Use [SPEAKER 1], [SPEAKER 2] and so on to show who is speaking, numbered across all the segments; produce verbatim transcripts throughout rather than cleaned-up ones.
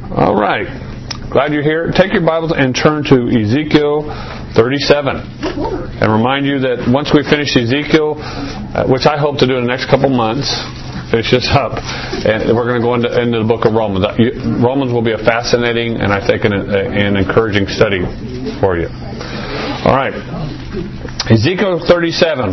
[SPEAKER 1] All right. Glad you're here. Take your Bibles and turn to Ezekiel thirty-seven. And remind you that once we finish Ezekiel, uh, which I hope to do in the next couple months, finish this up, and we're going to go into, into the book of Romans. Romans will be a fascinating and I think an, an encouraging study for you. All right. Ezekiel thirty-seven,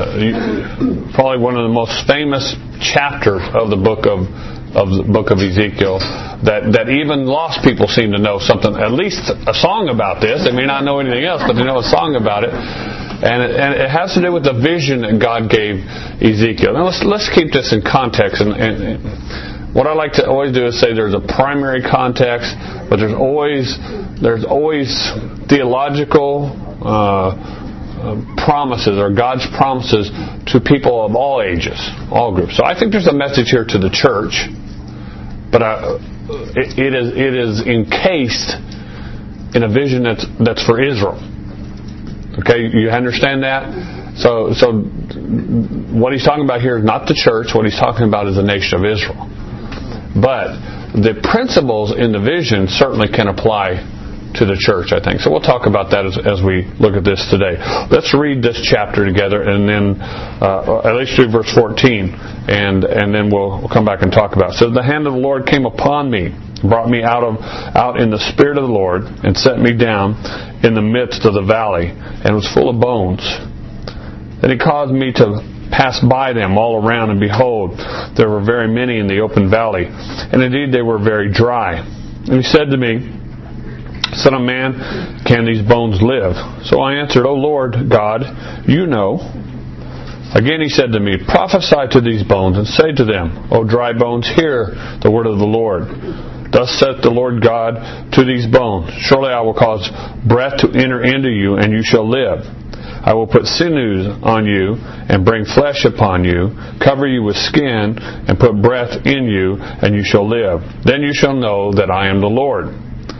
[SPEAKER 1] uh, probably one of the most famous chapters of the book of of the book of Ezekiel, that, that even lost people seem to know something, at least a song about this. They may not know anything else, but they know a song about it. And it, and it has to do with the vision that God gave Ezekiel. Now let's let's keep this in context. And, and, and what I like to always do is say there's a primary context, but there's always there's always theological uh, Uh, promises, or God's promises to people of all ages, all groups. So I think there's a message here to the church, but uh, it, it is it is encased in a vision that's that's for Israel. Okay, you understand that? So so what he's talking about here is not the church. What he's talking about is the nation of Israel. But the principles in the vision certainly can apply to the church, I think. So we'll talk about that as, as we look at this today. Let's read this chapter together, and then uh, at least through verse fourteen, and and then we'll, we'll come back and talk about it. So the hand of the Lord came upon me, brought me out of out in the spirit of the Lord, and set me down in the midst of the valley, and it was full of bones. Then he caused me to pass by them all around, and behold, there were very many in the open valley, and indeed they were very dry. And he said to me, Son of man, can these bones live? So I answered, O Lord God, you know. Again he said to me, Prophesy to these bones, and say to them, O dry bones, hear the word of the Lord. Thus saith the Lord God to these bones, Surely I will cause breath to enter into you, and you shall live. I will put sinews on you, and bring flesh upon you, cover you with skin, and put breath in you, and you shall live. Then you shall know that I am the Lord.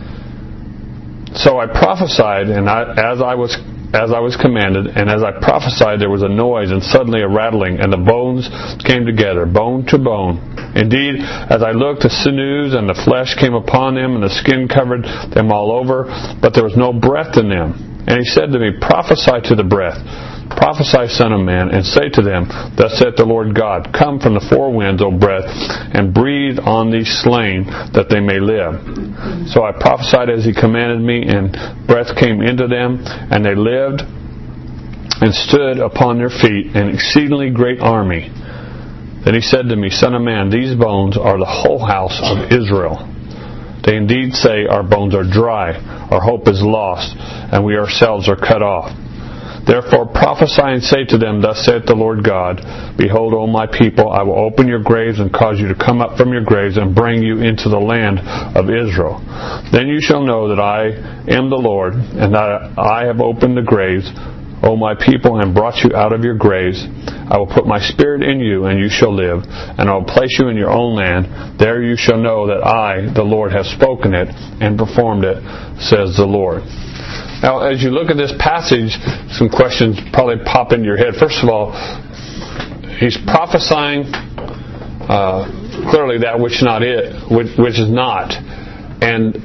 [SPEAKER 1] So I prophesied, and I, as I was as I was commanded, and as I prophesied, there was a noise, and suddenly a rattling, and the bones came together, bone to bone. Indeed, as I looked, the sinews and the flesh came upon them, and the skin covered them all over, but there was no breath in them. And he said to me, Prophesy to the breath. Prophesy, Son of man, and say to them, Thus saith the Lord God, Come from the four winds, O breath, and breathe on these slain, that they may live. So I prophesied as he commanded me, and breath came into them, and they lived, and stood upon their feet, an exceedingly great army. Then he said to me, Son of man, these bones are the whole house of Israel. They indeed say, Our bones are dry, our hope is lost, and we ourselves are cut off. Therefore prophesy and say to them, Thus saith the Lord God, Behold, O my people, I will open your graves and cause you to come up from your graves and bring you into the land of Israel. Then you shall know that I am the Lord, and that I have opened the graves, O my people, and brought you out of your graves. I will put my spirit in you, and you shall live, and I will place you in your own land. There you shall know that I, the Lord, have spoken it and performed it, says the Lord. Now, as you look at this passage, some questions probably pop into your head. First of all, he's prophesying uh, clearly that which not it, which, which is not. And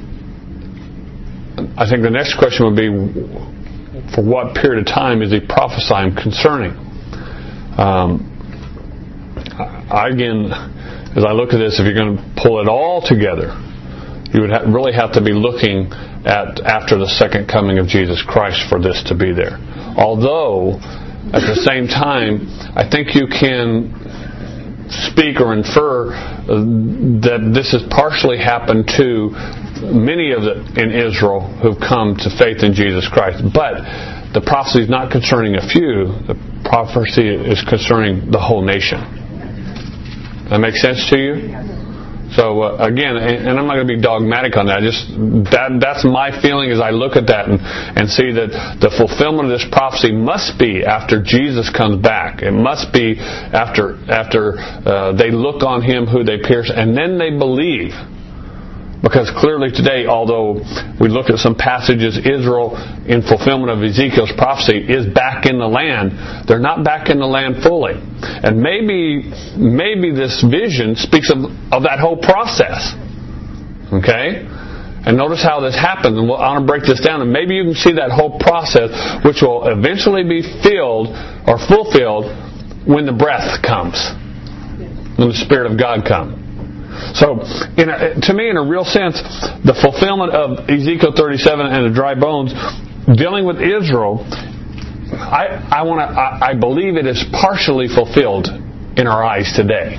[SPEAKER 1] I think the next question would be, for what period of time is he prophesying concerning? Um, I, again, as I look at this, if you're going to pull it all together, you would ha- really have to be looking at after the second coming of Jesus Christ for this to be there. Although, at the same time, I think you can speak or infer that this has partially happened to many of the in Israel who've come to faith in Jesus Christ. But the prophecy is not concerning a few. The prophecy is concerning the whole nation. Does that make sense to you? So uh, again, and, and I'm not going to be dogmatic on that. Just that that's my feeling as I look at that and, and see that the fulfillment of this prophecy must be after Jesus comes back. It must be after after uh, they look on Him who they pierced, and then they believe. Because clearly today, although we look at some passages, Israel, in fulfillment of Ezekiel's prophecy, is back in the land. They're not back in the land fully. And maybe maybe this vision speaks of, of that whole process. Okay? And notice how this happens. And I want to break this down. And maybe you can see that whole process, which will eventually be filled or fulfilled when the breath comes. When the Spirit of God comes. So, in a, to me, in a real sense, the fulfillment of Ezekiel thirty-seven and the dry bones, dealing with Israel, I, I want to. I, I believe it is partially fulfilled in our eyes today.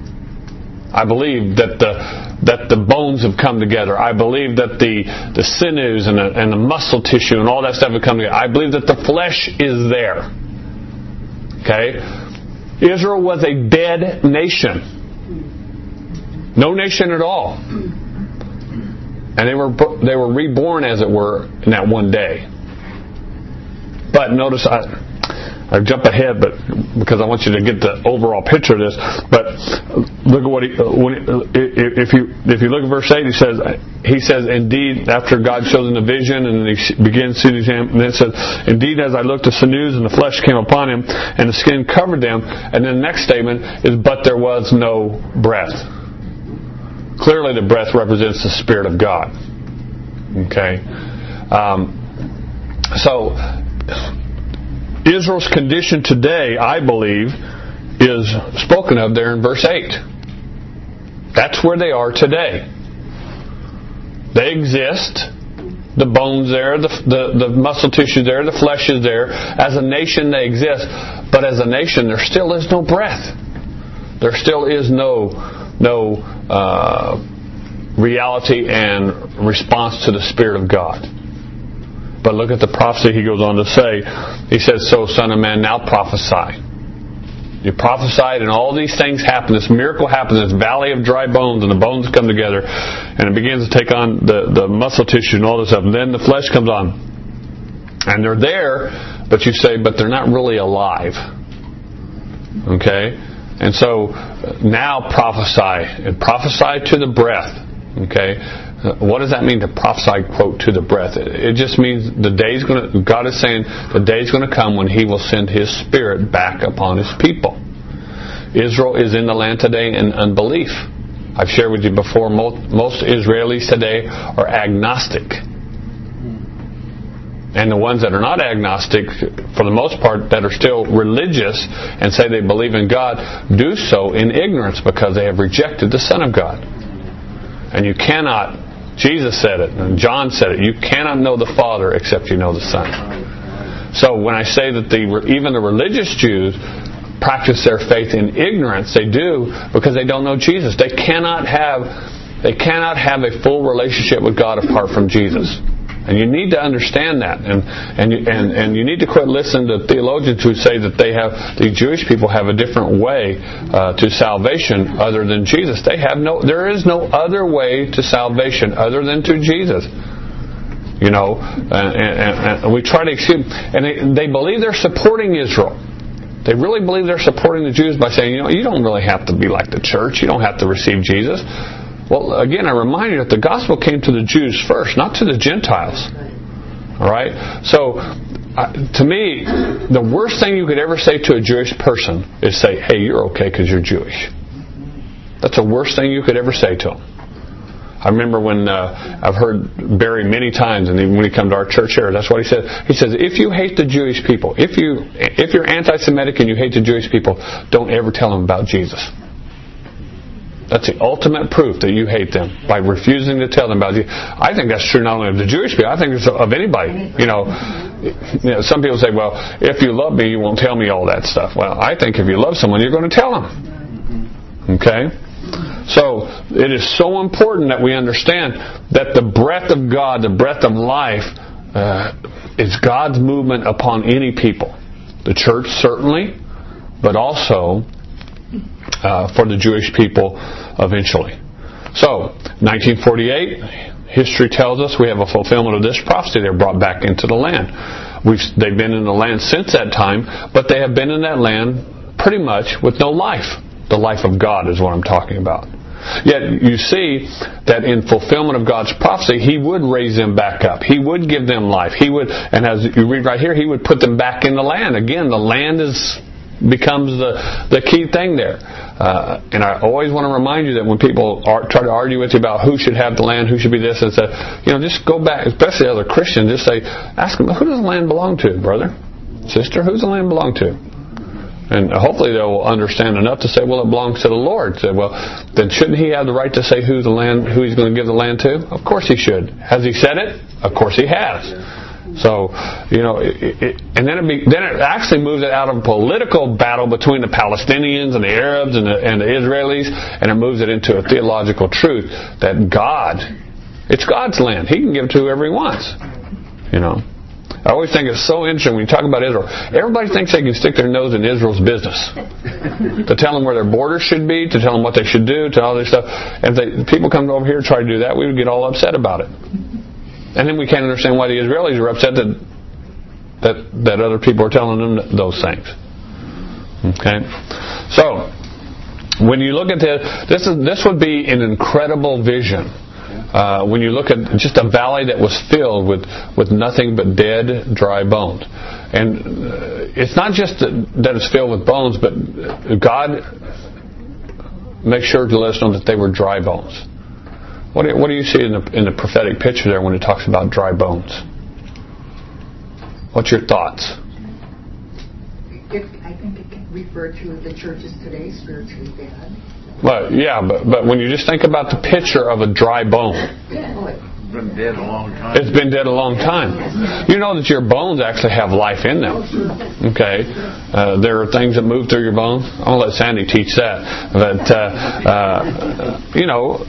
[SPEAKER 1] I believe that the that the bones have come together. I believe that the the sinews and the, and the muscle tissue and all that stuff have come together. I believe that the flesh is there. Okay, Israel was a dead nation. No nation at all. And they were they were reborn, as it were, in that one day. But notice, I, I jump ahead, but because I want you to get the overall picture of this. But look at what he, when, if you if you look at verse eight, he says, he says, indeed, after God shows him the vision, and he begins to him, and then it says, indeed, as I looked, the sinews and the flesh came upon him, and the skin covered them. And then the next statement is, but there was no breath. Clearly, the breath represents the Spirit of God. Okay? Um, so, Israel's condition today, I believe, is spoken of there in verse eight. That's where they are today. They exist. The bones there, the, the, the muscle tissue there, the flesh is there. As a nation, they exist. But as a nation, there still is no breath. There still is no... no Uh, reality and response to the Spirit of God. But look at the prophecy he goes on to say. He says, so, Son of Man, now prophesy. You prophesied and all these things happen. This miracle happens. This valley of dry bones, and the bones come together, and it begins to take on the, the muscle tissue and all this stuff. And then the flesh comes on. And they're there, but you say, but they're not really alive. Okay? And so now prophesy, and prophesy to the breath. Okay, what does that mean to prophesy, quote, to the breath? It, it just means the day's going to. God is saying the day's going to come when He will send His Spirit back upon His people. Israel is in the land today in unbelief. I've shared with you before. Most, most Israelis today are agnostic. And the ones that are not agnostic, for the most part, that are still religious and say they believe in God, do so in ignorance because they have rejected the Son of God. And you cannot, Jesus said it, and John said it, you cannot know the Father except you know the Son. So when I say that the even the religious Jews practice their faith in ignorance, they do because they don't know Jesus. They cannot have, they cannot have a full relationship with God apart from Jesus. And you need to understand that, and and you, and and you need to quit listening to theologians who say that they have the Jewish people have a different way uh, to salvation other than Jesus. They have no. There is no other way to salvation other than to Jesus. You know, and, and, and we try to excuse, and they, they believe they're supporting Israel. They really believe they're supporting the Jews by saying, you know, you don't really have to be like the church. You don't have to receive Jesus. Well, again, I remind you that the gospel came to the Jews first, not to the Gentiles. All right? So, uh, to me, the worst thing you could ever say to a Jewish person is say, hey, you're okay because you're Jewish. That's the worst thing you could ever say to them. I remember when uh, I've heard Barry many times, and even when he come to our church here, that's what he said. He says, if you hate the Jewish people, if, you, if you're anti-Semitic and you hate the Jewish people, don't ever tell them about Jesus. That's the ultimate proof that you hate them, by refusing to tell them about you. I think that's true not only of the Jewish people, I think it's of anybody. You know, you know, some people say, well, if you love me, you won't tell me all that stuff. Well, I think if you love someone, you're going to tell them. Okay? So, it is so important that we understand that the breath of God, the breath of life, uh, is God's movement upon any people. The church, certainly, but also Uh, for the Jewish people eventually. So, nineteen forty-eight, history tells us we have a fulfillment of this prophecy. They're brought back into the land. We've, they've been in the land since that time, but they have been in that land pretty much with no life. The life of God is what I'm talking about. Yet you see that in fulfillment of God's prophecy, He would raise them back up. He would give them life. He would, and as you read right here, He would put them back in the land. Again, the land is becomes the, the key thing there. Uh, and I always want to remind you that when people are, try to argue with you about who should have the land, who should be this, and that, you know, just go back, especially as a Christian, just say, ask them, who does the land belong to, brother? Sister, who's the land belong to? And hopefully they'll understand enough to say, well, it belongs to the Lord. Say, well, then shouldn't He have the right to say who the land, who He's going to give the land to? Of course He should. Has He said it? Of course He has. So, you know, it, it, and then it, be, then it actually moves it out of a political battle between the Palestinians and the Arabs and the, and the Israelis, and it moves it into a theological truth that God, it's God's land. He can give it to whoever He wants. You know, I always think it's so interesting when you talk about Israel. Everybody thinks they can stick their nose in Israel's business, to tell them where their borders should be, to tell them what they should do, to all this stuff. And if they, people come over here and try to do that, we would get all upset about it. And then we can't understand why the Israelis are upset that that that other people are telling them those things. Okay, so when you look at this, this is this would be an incredible vision. Uh, when you look at just a valley that was filled with, with nothing but dead, dry bones, and uh, it's not just that, that it's filled with bones, but God makes sure to let us know that they were dry bones. What do, what do you see in the, in the prophetic picture there when it talks about dry bones? What's your thoughts?
[SPEAKER 2] It, I think it can refer to the churches today, spiritually dead.
[SPEAKER 1] Well, yeah, but but when you just think about the picture of a dry bone,
[SPEAKER 3] it's been dead a long time.
[SPEAKER 1] It's been dead a long time. You know that your bones actually have life in them. Okay, uh, there are things that move through your bones. I'll let Sandy teach that. But uh, uh, you know.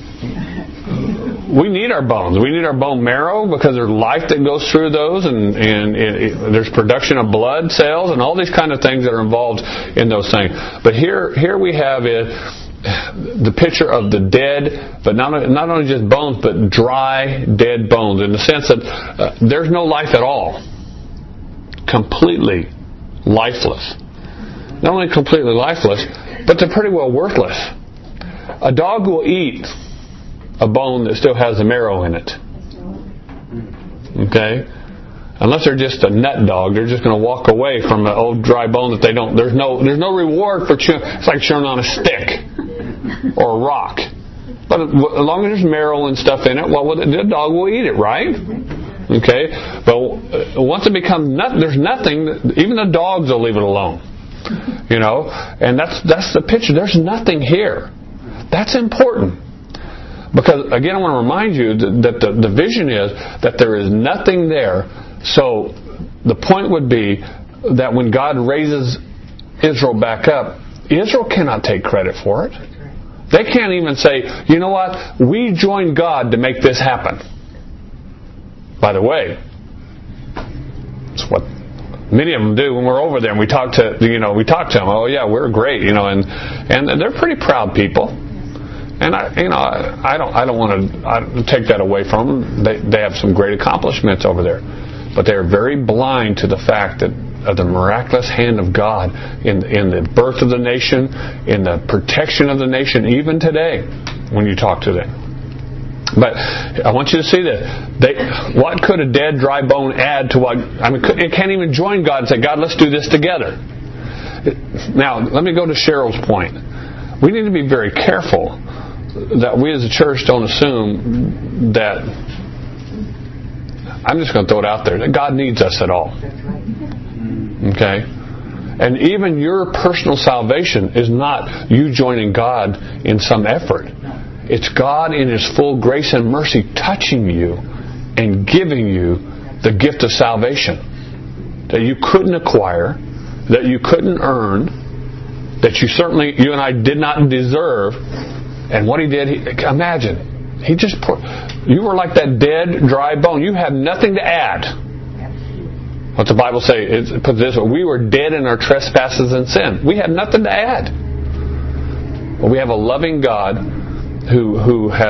[SPEAKER 1] We need our bones. We need our bone marrow because there's life that goes through those, and, and it, it, there's production of blood cells and all these kind of things that are involved in those things. But here, here we have it, the picture of the dead, but not not only just bones, but dry, dead bones, in the sense that uh, there's no life at all. Completely lifeless. Not only completely lifeless, but they're pretty well worthless. A dog will eat a bone that still has the marrow in it. Okay? Unless they're just a nut dog, they're just going to walk away from an old dry bone that they don't. There's no there's no reward for chewing. It's like chewing on a stick or a rock. But as long as there's marrow and stuff in it, well, the dog will eat it, right? Okay? But once it becomes nut, there's nothing. Even the dogs will leave it alone. You know, and that's that's the picture. There's nothing here. That's important. Because, again, I want to remind you that the, the vision is that there is nothing there. So the point would be that when God raises Israel back up, Israel cannot take credit for it. They can't even say, you know what, we joined God to make this happen. By the way, it's what many of them do when we're over there and we talk to, you know, we talk to them. Oh yeah, we're great, you know, and and they're pretty proud people. And I, you know, I, I don't, I don't want to I take that away from them. They, they have some great accomplishments over there, but they are very blind to the fact that of the miraculous hand of God in in the birth of the nation, in the protection of the nation, even today, when you talk to them. But I want you to see that they, what could a dead, dry bone add to what? I mean, it can't even join God and say, God, let's do this together. Now, let me go to Cheryl's point. We need to be very careful that we as a church don't assume that, I'm just going to throw it out there, that God needs us at all. Okay? And even your personal salvation is not you joining God in some effort. It's God in His full grace and mercy touching you and giving you the gift of salvation that you couldn't acquire, that you couldn't earn, that you certainly, you and I did not deserve. And what He did, he, imagine, He just put, you were like that dead, dry bone. You have nothing to add. What's the Bible say? It puts it this way, we were dead in our trespasses and sin. We had nothing to add. But we have a loving God who who has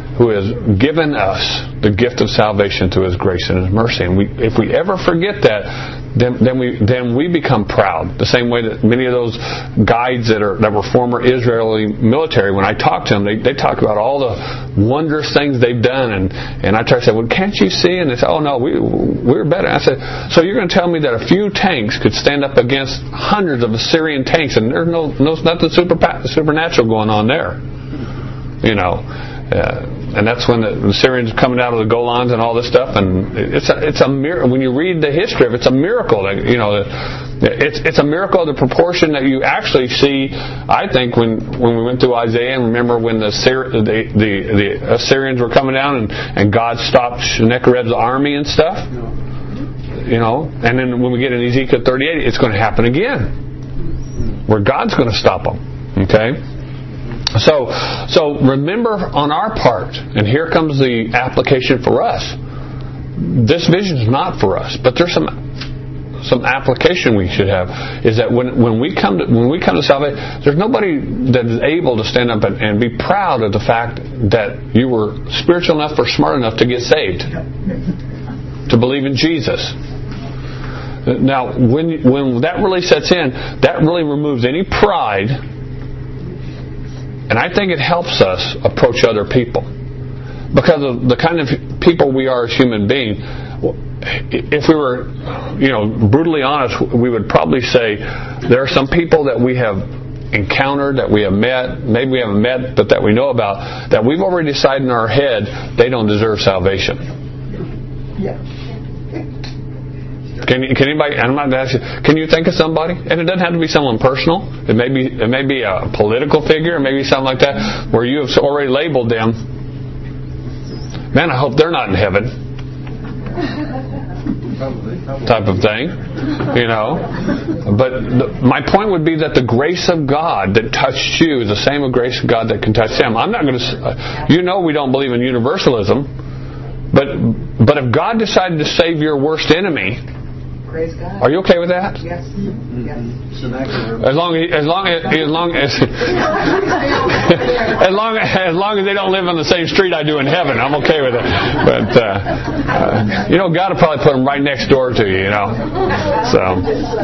[SPEAKER 1] who has given us the gift of salvation through His grace and His mercy. And we, if we ever forget that, then, then we then we become proud. The same way that many of those guides that are that were former Israeli military, when I talk to them, they, they talk about all the wondrous things they've done, and, and I try to say, well, can't you see? And they say, oh no, we we're better. I said, so you're going to tell me that a few tanks could stand up against hundreds of Assyrian tanks, and there's no, no nothing super supernatural going on there, you know? Uh, and that's when the, the Syrians are coming out of the Golans and all this stuff, and it's a, it's a miracle. When you read the history of it, it's a miracle. That, you know, it's it's a miracle of the proportion that you actually see. I think when, when we went through Isaiah, and remember when the the the, the Assyrians were coming down, and, and God stopped Sennacherib's army and stuff. You know, and then when we get in Ezekiel thirty-eight, it's going to happen again, where God's going to stop them. Okay. So, so remember on our part, and here comes the application for us. This vision is not for us, but there's some some application we should have. Is that when when we come to when we come to salvation, there's nobody that is able to stand up and, and be proud of the fact that you were spiritual enough or smart enough to get saved, to believe in Jesus. Now, when when that really sets in, that really removes any pride. And I think it helps us approach other people. Because of the kind of people we are as human beings, if we were, you know, brutally honest, we would probably say there are some people that we have encountered, that we have met, maybe we haven't met, but that we know about, that we've already decided in our head they don't deserve salvation.
[SPEAKER 2] Yeah.
[SPEAKER 1] Can, can anybody? I'm not asking. Can you think of somebody? And it doesn't have to be someone personal. It may be. It may be a political figure. It may be something like that, where you have already labeled them. Man, I hope they're not in heaven. Type of thing, you know. But the, my point would be that the grace of God that touched you is the same grace of God that can touch them. I'm not going to. You know, we don't believe in universalism, but but if God decided to save your worst enemy.
[SPEAKER 2] Praise God.
[SPEAKER 1] Are you okay with that?
[SPEAKER 2] Yes. Yes.
[SPEAKER 1] As long as, as long as, as long as, as long as, as long as they don't live on the same street I do in heaven, I'm okay with it. But uh, uh, you know, God will probably put them right next door to you. You know, so.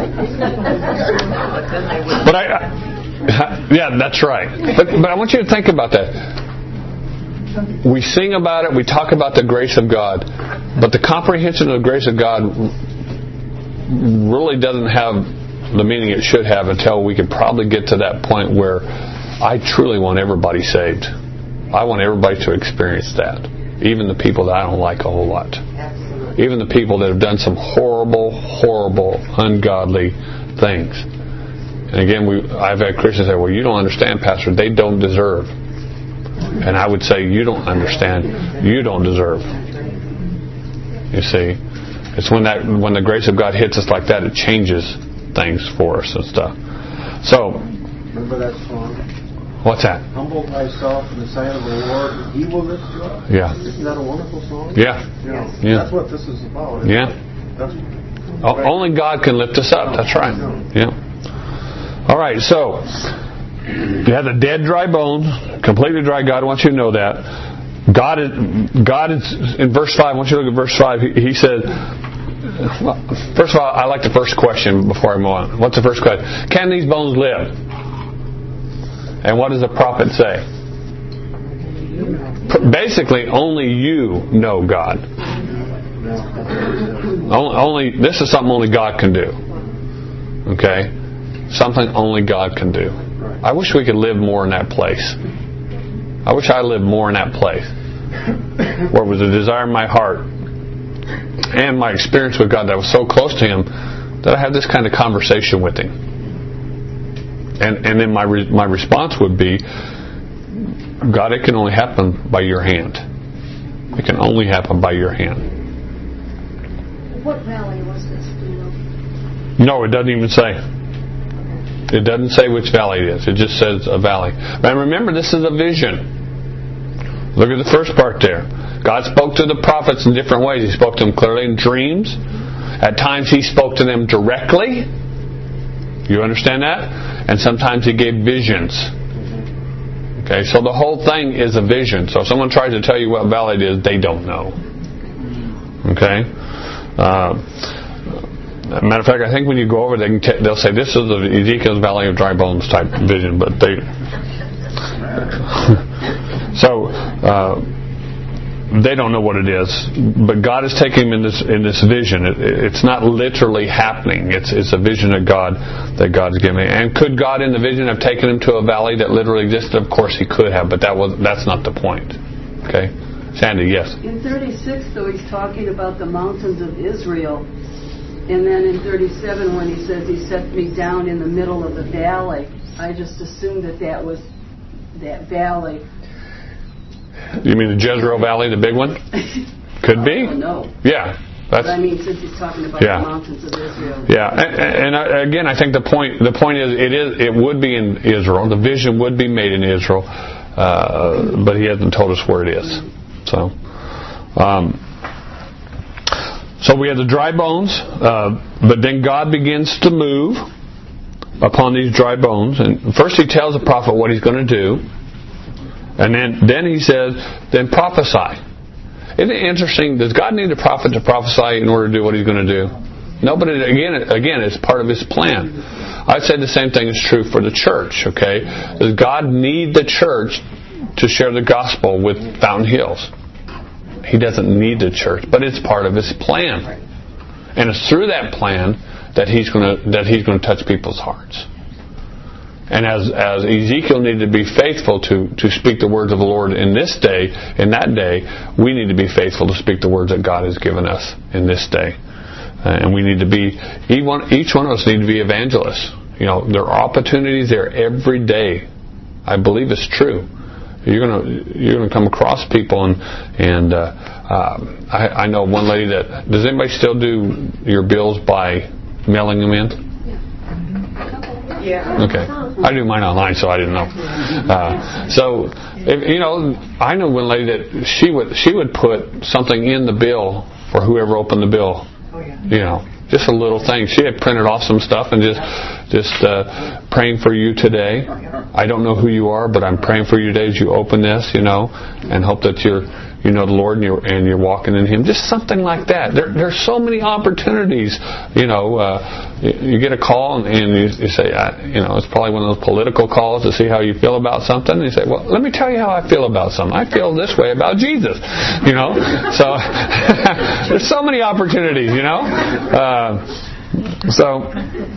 [SPEAKER 1] But I, uh, yeah, that's right. But but I want you to think about that. We sing about it. We talk about the grace of God, but the comprehension of the grace of God really doesn't have the meaning it should have until we could probably get to that point where I truly want everybody saved. I want everybody to experience that. Even the people that I don't like a whole lot. Even the people that have done some horrible, horrible, ungodly things. And again, we I've had Christians say, well, you don't understand, Pastor. They don't deserve. And I would say, you don't understand. You don't deserve. You see? It's when that when the grace of God hits us like that, it changes things for us and stuff. So,
[SPEAKER 4] remember that song?
[SPEAKER 1] What's that?
[SPEAKER 4] Humble thyself in the sight of the Lord, and He will lift you up.
[SPEAKER 1] Yeah.
[SPEAKER 4] Isn't that a wonderful song?
[SPEAKER 1] Yeah.
[SPEAKER 4] You know,
[SPEAKER 1] Yeah.
[SPEAKER 4] That's what this is about.
[SPEAKER 1] Yeah.
[SPEAKER 4] That's
[SPEAKER 1] o- only God can lift us up. That's right. Yeah. All right. So, you have the dead, dry bones, completely dry. God wants you to know that. God is, God is, in verse five, I want you to look at verse five, he, he said, well, first of all, I like the first question before I move on. What's the first question? Can these bones live? And what does the prophet say? Basically, only you know God. Only, this is something only God can do. Okay? Something only God can do. I wish we could live more in that place. I wish I lived more in that place where it was a desire in my heart and my experience with God that was so close to Him that I had this kind of conversation with Him. And and then my re, my response would be, God, it can only happen by your hand. It can only happen by your hand.
[SPEAKER 5] What valley was this? Do you know?
[SPEAKER 1] No, it doesn't even say. It doesn't say which valley it is. It just says a valley. And remember, this is a vision. Look at the first part there. God spoke to the prophets in different ways. He spoke to them clearly in dreams. At times He spoke to them directly. You understand that? And sometimes He gave visions. Okay, so the whole thing is a vision. So if someone tries to tell you what valley it is, they don't know. Okay? Uh, matter of fact, I think when you go over, they can t- they'll say this is the Ezekiel's Valley of Dry Bones type vision, but they. so uh, they don't know what it is, but God is taking them in this in this vision. It, it's not literally happening. It's it's a vision of God that God's giving. And could God in the vision have taken him to a valley that literally existed? Of course He could have, but that was that's not the point. Okay, Sandy, yes.
[SPEAKER 5] In thirty-six, though, he's talking about the mountains of Israel. And then in thirty-seven, when he says he set me down in the middle of the valley, I just assumed that that was that valley.
[SPEAKER 1] You mean the Jezreel Valley, the big one? Could be.
[SPEAKER 5] Oh, no.
[SPEAKER 1] Yeah. That's,
[SPEAKER 5] but I mean, since he's talking about
[SPEAKER 1] yeah.
[SPEAKER 5] the mountains of Israel.
[SPEAKER 1] Yeah, and, and I, again, I think the point the point is it is it would be in Israel. The vision would be made in Israel, uh, but he hasn't told us where it is. So. Um, So we have the dry bones, uh, but then God begins to move upon these dry bones. And first He tells the prophet what He's going to do. And then, then He says, then prophesy. Isn't it interesting? Does God need a prophet to prophesy in order to do what He's going to do? No, but it, again, again, it's part of His plan. I'd say the same thing is true for the church, okay? Does God need the church to share the gospel with Fountain Hills? He doesn't need the church, but it's part of His plan, and it's through that plan that He's going to that He's going to touch people's hearts. And as as Ezekiel needed to be faithful to to speak the words of the Lord in this day, in that day, we need to be faithful to speak the words that God has given us in this day, uh, and we need to be each one, each one of us need to be evangelists. You know, there are opportunities there every day. I believe it's true. You're gonna you're gonna come across people, and and uh, uh, I, I know one lady that does anybody still do your bills by mailing them in?
[SPEAKER 2] Yeah.
[SPEAKER 1] Okay, I do mine online, so I didn't know. Uh, so if, you know, I know one lady that she would she would put something in the bill for whoever opened the bill.
[SPEAKER 2] Oh yeah.
[SPEAKER 1] You know. Just a little thing. She had printed off some stuff and just just uh, praying for you today. I don't know who you are, but I'm praying for you today as you open this, you know, and hope that you're, you know, the Lord and you're, and you're walking in Him. Just something like that. There, there's so many opportunities. You know, uh, you, you get a call and, and you, you say, I, you know, it's probably one of those political calls to see how you feel about something. And you say, well, let me tell you how I feel about something. I feel this way about Jesus. You know, so there's so many opportunities. You know. Uh, Uh, so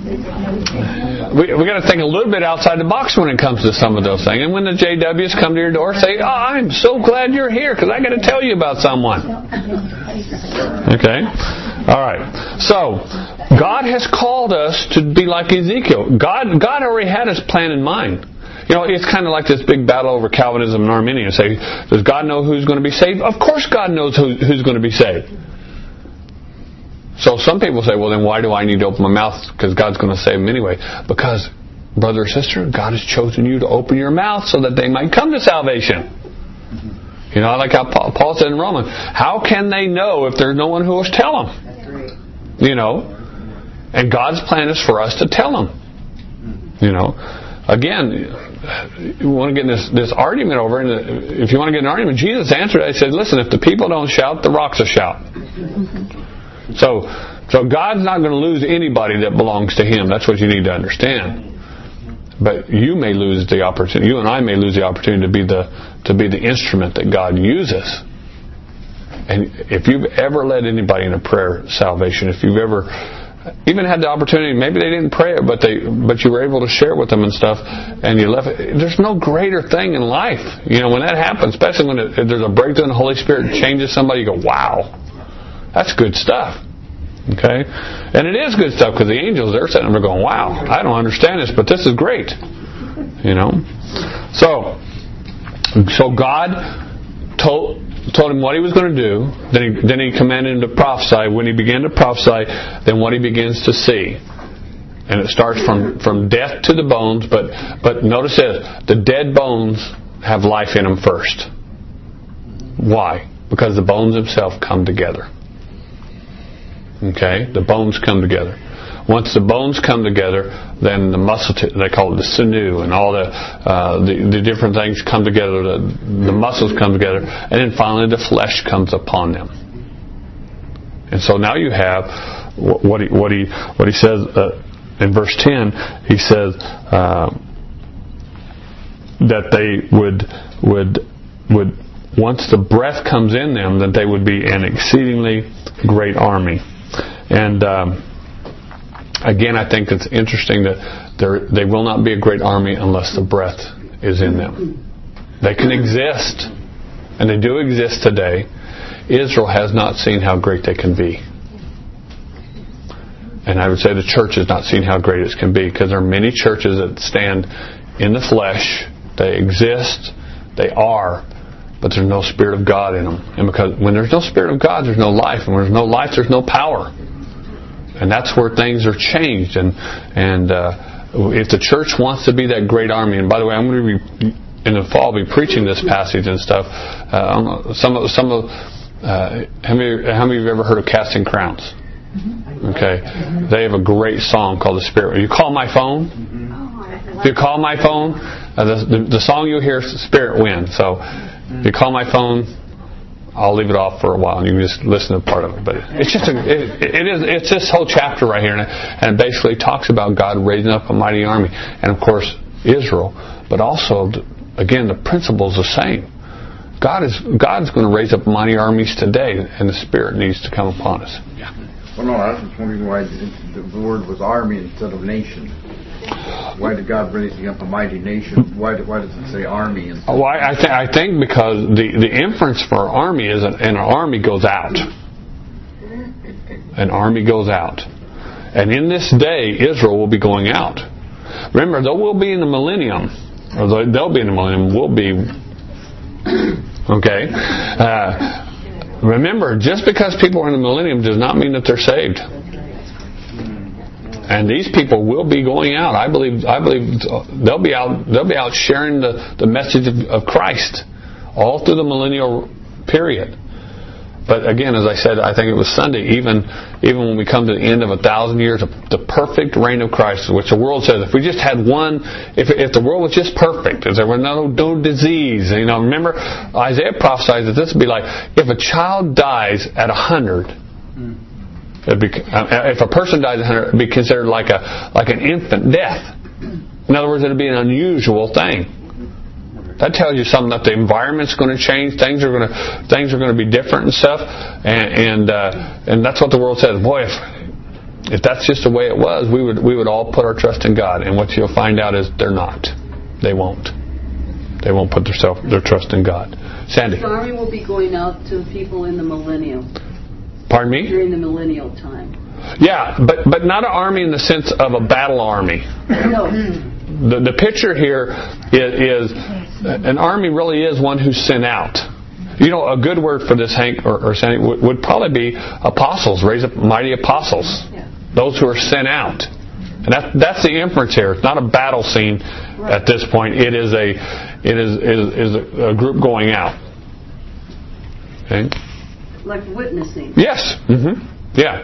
[SPEAKER 1] we we got to think a little bit outside the box when it comes to some of those things. And when the J Ws come to your door, say, "Oh, I'm so glad you're here because I got to tell you about someone." Okay, all right. So God has called us to be like Ezekiel. God God already had His plan in mind. You know, it's kind of like this big battle over Calvinism and Arminianism. Say, does God know who's going to be saved? Of course, God knows who, who's going to be saved. So some people say, well, then why do I need to open my mouth? Because God's going to save them anyway. Because, brother or sister, God has chosen you to open your mouth so that they might come to salvation. You know, like how Paul said in Romans, how can they know if there's no one who will tell them?
[SPEAKER 2] That's right.
[SPEAKER 1] You know, and God's plan is for us to tell them. You know, again, you want to get in this, this argument over, and if you want to get an argument, Jesus answered it. He said, listen, if the people don't shout, the rocks will shout. So, so God's not going to lose anybody that belongs to Him. That's what you need to understand. But you may lose the opportunity. You and I may lose the opportunity to be the to be the instrument that God uses. And if you've ever led anybody in a prayer salvation, if you've ever even had the opportunity, maybe they didn't pray it, but they but you were able to share with them and stuff, and you left it. There's no greater thing in life. You know, when that happens, especially when it, there's a breakthrough and the Holy Spirit changes somebody, you go, wow. That's good stuff. Okay? And it is good stuff because the angels, they're sitting there going, wow, I don't understand this, but this is great. You know? So, so God told told him what He was going to do. Then he, then he commanded him to prophesy. When he began to prophesy, then what he begins to see. And it starts from, from death to the bones, but, but notice this, the dead bones have life in them first. Why? Because the bones themselves come together. Okay, the bones come together. once the bones come together, then the muscle, t- they call it the sinew, and all the, uh, the the different things come together, the, the muscles come together, and then finally the flesh comes upon them. And so now you have what he what he what he says uh, in verse ten. He says uh, that they would would would once the breath comes in them, that they would be an exceedingly great army. And um, again, I think it's interesting that they will not be a great army unless the breath is in them. They can exist, and they do exist today. Israel has not seen how great they can be. And I would say the church has not seen how great it can be, because there are many churches that stand in the flesh. They exist, they are, but there's no Spirit of God in them. And because when there's no Spirit of God, there's no life. And when there's no life, there's no power. And that's where things are changed. And and uh, if the church wants to be that great army, and by the way, I'm going to be in the fall be preaching this passage and stuff. Uh, some of some of uh, how many how many of you have ever heard of Casting Crowns? Okay, they have a great song called "The Spirit." You call my phone. If you call my phone, uh, the, the the song you'll hear is "The Spirit Wins." So if you call my phone, I'll leave it off for a while, and you can just listen to part of it. But it's just a, it, it is it's this whole chapter right here, and it, and it basically talks about God raising up a mighty army, and of course Israel, but also again the principle's the same. God is God's going to raise up mighty armies today, and the Spirit needs to come upon us. Yeah.
[SPEAKER 4] Well, no, I was just wondering why the, the word was army instead of nation. Why did God raising up a mighty nation? Why, did, why does it say army? Instead
[SPEAKER 1] well, I, I, th- I think because the, the inference for an army is an, an army goes out. An army goes out. And in this day, Israel will be going out. Remember, though we'll be in the millennium, or they'll be in the millennium, we'll be... Okay? Uh, remember, just because people are in the millennium does not mean that they're saved. And these people will be going out. I believe. I believe they'll be out. They'll be out sharing the, the message of, of Christ all through the millennial period. But again, as I said, I think it was Sunday. Even even when we come to the end of a thousand years, the perfect reign of Christ, which the world says, if we just had one, if if the world was just perfect, if there were no no disease, you know. Remember, Isaiah prophesied that this would be like if a child dies at a hundred. It'd be, if a person dies at one hundred, it would be considered like a like an infant death. In other words, it would be an unusual thing. That tells you something, that the environment's going to change. Things are going to things are going to be different and stuff. And and, uh, and that's what the world says. Boy, if if that's just the way it was, we would we would all put our trust in God. And what you'll find out is they're not. They won't. They won't put their self, their trust in God. Sandy.
[SPEAKER 5] The army will be going out to people in the millennium.
[SPEAKER 1] Pardon me?
[SPEAKER 5] During the millennial time.
[SPEAKER 1] Yeah, but but not an army in the sense of a battle army.
[SPEAKER 5] No.
[SPEAKER 1] The the picture here is, is an army really is one who's sent out. You know, a good word for this, Hank or, or Sandy, would, would probably be apostles. Raise up mighty apostles. Yeah. Those who are sent out. And that that's the inference here. It's not a battle scene right. At this point. It is a it is is, is a group going out. Okay.
[SPEAKER 5] Like witnessing.
[SPEAKER 1] Yes. Mm-hmm. Yeah.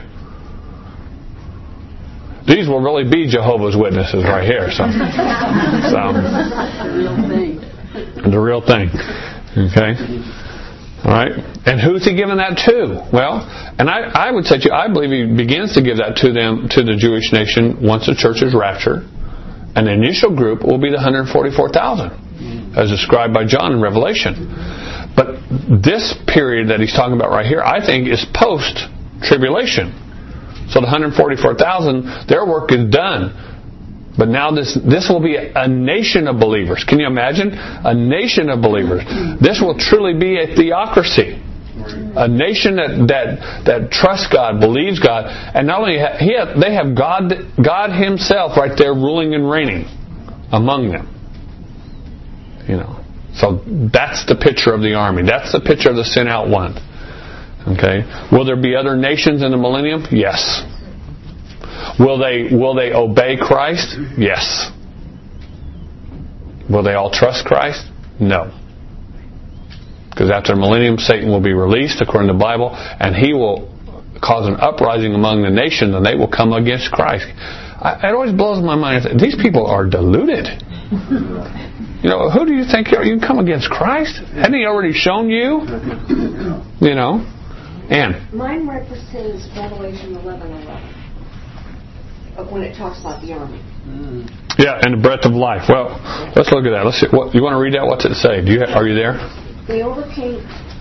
[SPEAKER 1] These will really be Jehovah's Witnesses right here. So, so
[SPEAKER 5] the real thing.
[SPEAKER 1] The real thing. Okay. All right. And who's he giving that to? Well, and I, I would say to you, I believe he begins to give that to them, to the Jewish nation, once the church is raptured. And the initial group will be the one hundred forty-four thousand, as described by John in Revelation. But this period that he's talking about right here, I think, is post-tribulation. So the one hundred forty-four thousand, their work is done. But now this this will be a nation of believers. Can you imagine? A nation of believers. This will truly be a theocracy. A nation that that, that trusts God, believes God, and not only ha- he have, they have God God Himself right there ruling and reigning among them. You know. So that's the picture of the army. That's the picture of the sent out one. Okay. Will there be other nations in the millennium? Yes. Will they will they obey Christ? Yes. Will they all trust Christ? No. Because after the millennium, Satan will be released according to the Bible, and he will cause an uprising among the nations, and they will come against Christ. I, it always blows my mind. These people are deluded. You know, who do you think you are? You can come against Christ? Hadn't He already shown you? You know? Ann?
[SPEAKER 6] Mine represents Revelation eleven eleven. When it talks about the army.
[SPEAKER 1] Yeah, and the breath of life. Well, let's look at that. Let's see. What, you want to read that? What's it say? Do you? Are you there?
[SPEAKER 6] They overcame.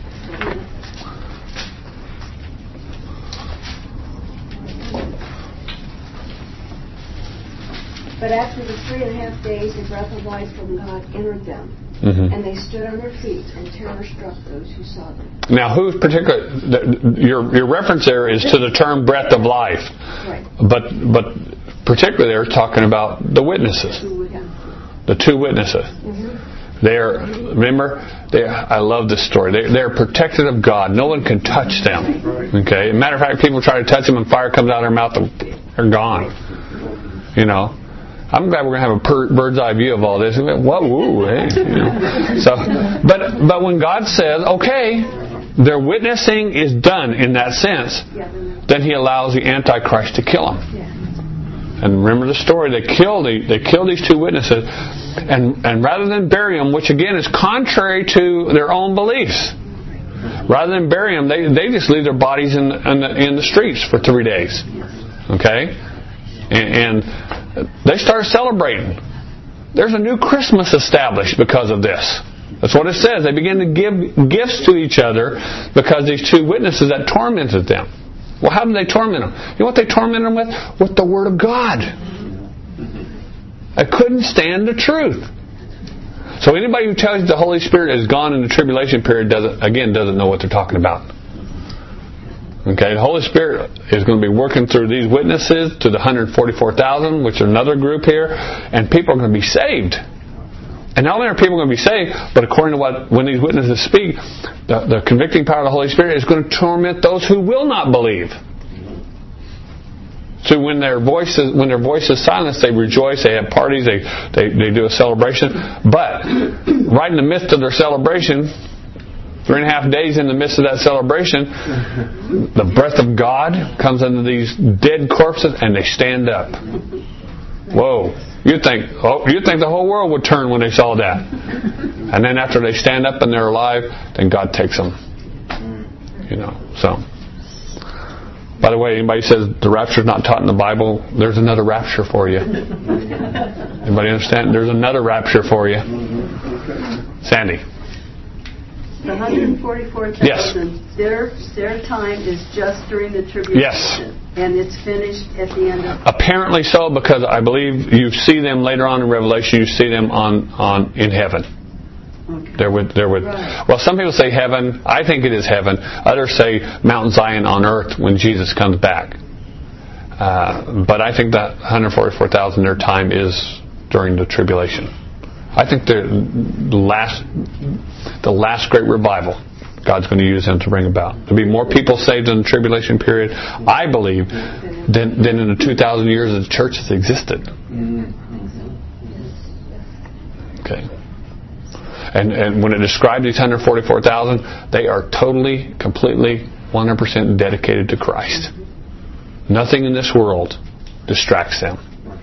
[SPEAKER 6] But after the three and a half days, the breath of life from God entered them, mm-hmm. and they stood on their feet, and terror struck those who saw them. Now,
[SPEAKER 1] who's particular? Your your reference there is to the term breath of life,
[SPEAKER 6] right?
[SPEAKER 1] But but particularly they're talking about the witnesses, the two witnesses. Mm-hmm. They're remember. They I love this story. They they're protected of God. No one can touch them. Okay. Matter of fact, people try to touch them, and fire comes out of their mouth. They're gone. You know. I'm glad we're going to have a per, bird's eye view of all this. Whoa, woo, hey, you know. So, but but when God says, okay, their witnessing is done in that sense, then He allows the Antichrist to kill them. And remember the story: they kill the, they kill these two witnesses, and and rather than bury them, which again is contrary to their own beliefs, rather than bury them, they they just leave their bodies in in the, in the streets for three days. Okay. And they start celebrating. There's a new Christmas established because of this. That's what it says. They begin to give gifts to each other because these two witnesses that tormented them. Well, how did they torment them? You know what they tormented them with? With the Word of God. They couldn't stand the truth. So anybody who tells you the Holy Spirit is gone in the tribulation period doesn't, again, doesn't know what they're talking about. Okay, the Holy Spirit is going to be working through these witnesses to the one hundred forty-four thousand, which is another group here, and people are going to be saved. And not only are people going to be saved, but according to what when these witnesses speak, the, the convicting power of the Holy Spirit is going to torment those who will not believe. So when their voices when their voice is silenced, they rejoice, they have parties, they, they, they do a celebration. But right in the midst of their celebration, Three and a half days in the midst of that celebration, the breath of God comes into these dead corpses, and they stand up. Whoa! You think? Oh, you think the whole world would turn when they saw that? And then after they stand up and they're alive, then God takes them. You know. So, by the way, anybody says the rapture is not taught in the Bible, there's another rapture for you. Anybody understand? There's another rapture for you. Sandy.
[SPEAKER 5] The one hundred forty-four thousand, yes. their, their time is just during the tribulation.
[SPEAKER 1] Yes.
[SPEAKER 5] And it's finished at the end of...
[SPEAKER 1] Apparently so, because I believe you see them later on in Revelation, you see them on, on in heaven. Okay. They're with, they're with, right. Well, some people say heaven. I think it is heaven. Others say Mount Zion on earth when Jesus comes back. Uh, but I think that one hundred forty-four thousand, their time is during the tribulation. I think the last, the last great revival, God's going to use them to bring about. There'll be more people saved in the tribulation period, I believe, than, than in the two thousand years that the church has existed. Okay. And and when it describes these one hundred forty-four thousand, they are totally, completely, one hundred percent dedicated to Christ. Nothing in this world distracts them.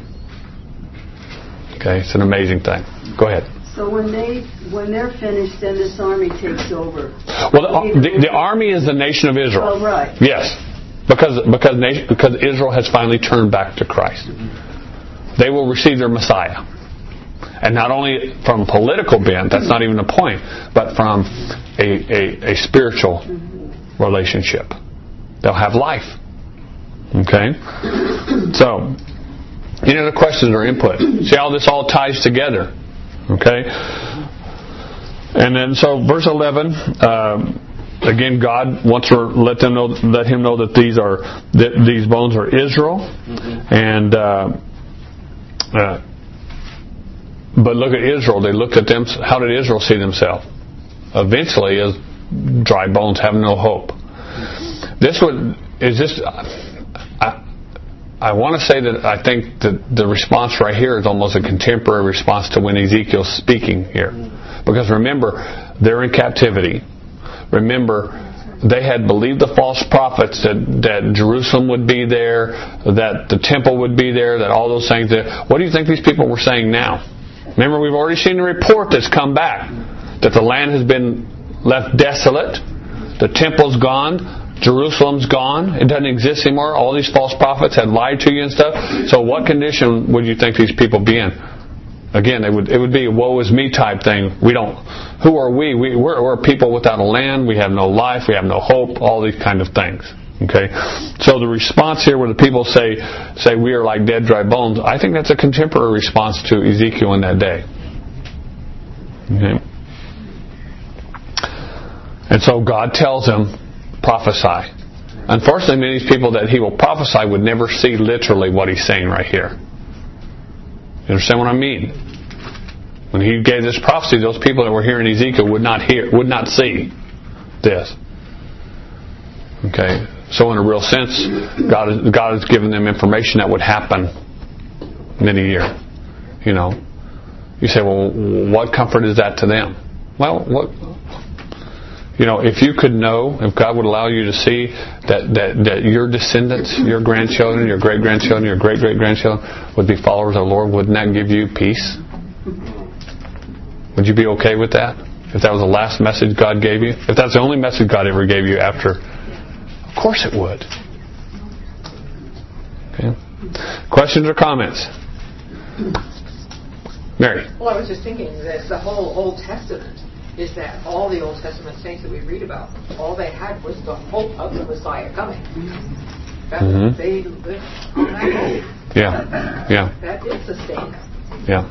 [SPEAKER 1] Okay, it's an amazing thing. Go ahead.
[SPEAKER 5] So when they when they're finished, then this army takes over.
[SPEAKER 1] Well, the, the, the army is the nation of Israel.
[SPEAKER 5] Oh, right.
[SPEAKER 1] Yes, because because nation, because Israel has finally turned back to Christ. They will receive their Messiah, and not only from political bent. That's not even the point, but from a a, a spiritual relationship. They'll have life. Okay, so. Any other questions or input? See how this all ties together. Okay? And then, so verse eleven, um, again, God wants to let them know, let him know that these are that these bones are Israel. Mm-hmm. And uh, uh, but look at Israel. They looked at them. How did Israel see themselves? Eventually, as dry bones having no hope. This would is this. I, I want to say that I think that the response right here is almost a contemporary response to when Ezekiel's speaking here. Because remember, they're in captivity. Remember, they had believed the false prophets that, that Jerusalem would be there, that the temple would be there, that all those things. That, what do you think these people were saying now? Remember, we've already seen the report that's come back, that the land has been left desolate, the temple's gone, Jerusalem's gone, it doesn't exist anymore, all these false prophets had lied to you and stuff. So what condition would you think these people be in? Again, it would it would be a woe is me type thing. We don't. Who are we? we we're, we're people without a land. We have no life. We have no hope. All these kind of things. Okay. So the response here, where the people say say we are like dead, dry bones, I think that's a contemporary response to Ezekiel in that day. Okay. And so God tells him, prophesy. Unfortunately, many of these people that he will prophesy would never see literally what he's saying right here. You understand what I mean? When he gave this prophecy, those people that were hearing Ezekiel would not hear, would not see this. Okay, so in a real sense, God has, God has given them information that would happen many years. You know, you say, well, what comfort is that to them? Well, what? You know, if you could know, if God would allow you to see that, that, that your descendants, your grandchildren, your great-grandchildren, your great-great-grandchildren would be followers of the Lord, wouldn't that give you peace? Would you be okay with that? If that was the last message God gave you? If that's the only message God ever gave you after? Of course it would. Okay. Questions or comments? Mary?
[SPEAKER 2] Well, I was just thinking that the whole Old Testament is that all the Old Testament saints that we read about, all they had was the hope of the Messiah coming. That mm-hmm. They lived on that hope.
[SPEAKER 1] Yeah, yeah.
[SPEAKER 2] That did sustain them.
[SPEAKER 1] Yeah.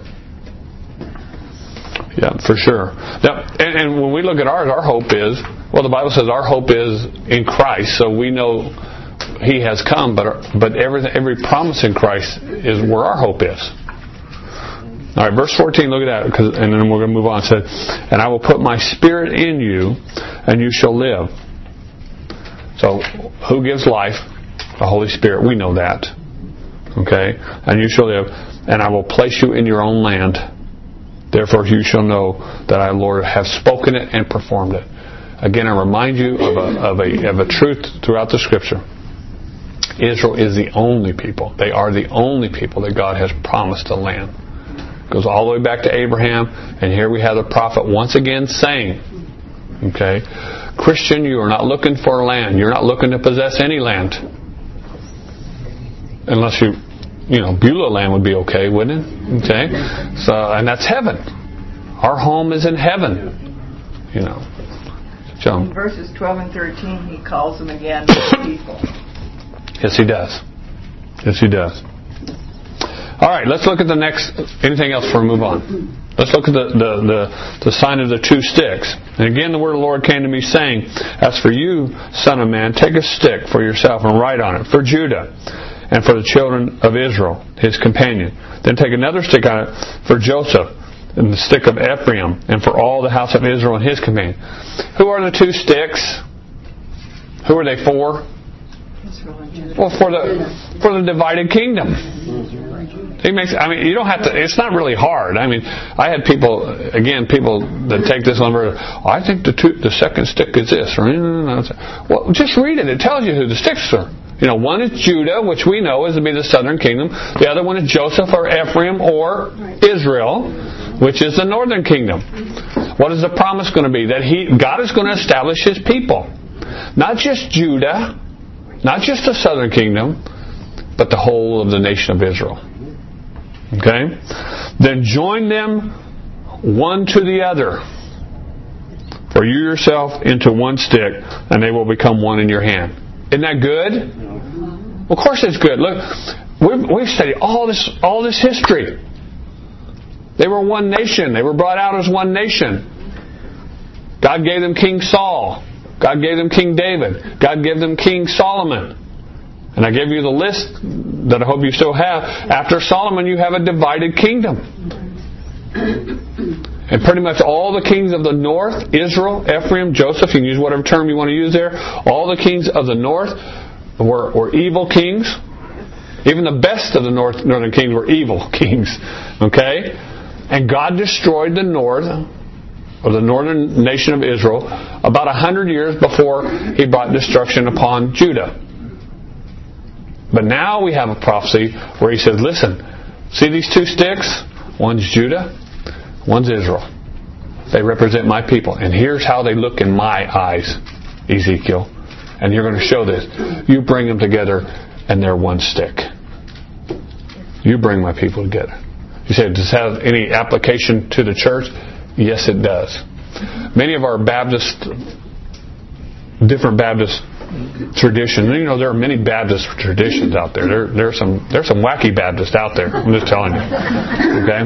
[SPEAKER 1] Yeah, for sure. Now, and, and when we look at ours, our hope is, well, the Bible says our hope is in Christ, so we know He has come, but but every, every promise in Christ is where our hope is. All right, verse fourteen, look at that, cause, and then we're going to move on. It said, and I will put my spirit in you, and you shall live. So, who gives life? The Holy Spirit. We know that. Okay? And you shall live, and I will place you in your own land. Therefore you shall know that I, Lord, have spoken it and performed it. Again, I remind you of a, of a, of a truth throughout the Scripture. Israel is the only people. They are the only people that God has promised a land. Goes all the way back to Abraham, and here we have the prophet once again saying, okay, Christian, you are not looking for land. You're not looking to possess any land. Unless you, you know, Beulah land would be okay, wouldn't it? Okay? So, and that's heaven. Our home is in heaven. You know. John.
[SPEAKER 7] In verses twelve and thirteen, he calls them again people.
[SPEAKER 1] Yes, he does. Yes, he does. All right, let's look at the next. Anything else before we move on? Let's look at the, the, the, the sign of the two sticks. And again, the word of the Lord came to me saying, as for you, son of man, take a stick for yourself and write on it, for Judah and for the children of Israel, his companion. Then take another stick on it for Joseph and the stick of Ephraim, and for all the house of Israel and his companion. Who are the two sticks? Who are they for? Well, for the for the divided kingdom. He makes. I mean, you don't have to. It's not really hard. I mean, I had people again, people that take this one verse. Oh, I think the two, the second stick is this. Or, well, just read it. It tells you who the sticks are. You know, one is Judah, which we know is to be the southern kingdom. The other one is Joseph or Ephraim or Israel, which is the northern kingdom. What is the promise going to be? That He, God is going to establish His people, not just Judah, not just the southern kingdom, but the whole of the nation of Israel. Okay? Then join them one to the other, for you yourself into one stick, and they will become one in your hand. Isn't that good? Well, of course it's good. Look, we've, we've studied all this, all this history. They were one nation. They were brought out as one nation. God gave them King Saul. God gave them King David. God gave them King Solomon. And I gave you the list that I hope you still have. After Solomon, you have a divided kingdom. And pretty much all the kings of the north, Israel, Ephraim, Joseph, you can use whatever term you want to use there. All the kings of the north were, were evil kings. Even the best of the north, northern kings were evil kings. Okay? And God destroyed the north or the northern nation of Israel, about a hundred years before He brought destruction upon Judah. But now we have a prophecy where He says, listen, see these two sticks? One's Judah, one's Israel. They represent my people. And here's how they look in my eyes, Ezekiel. And you're going to show this. You bring them together and they're one stick. You bring my people together. You say, does this have any application to the church? Yes, it does. Many of our Baptist, different Baptist traditions, you know, there are many Baptist traditions out there. There, there are some, there's some wacky Baptists out there. I'm just telling you. Okay?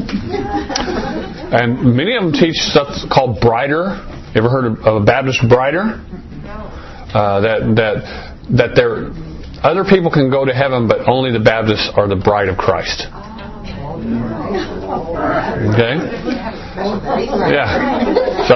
[SPEAKER 1] And many of them teach stuff called brighter. You ever heard of, of a Baptist brighter? Uh, that that that there, other people can go to heaven, but only the Baptists are the bride of Christ. Okay? Yeah. So,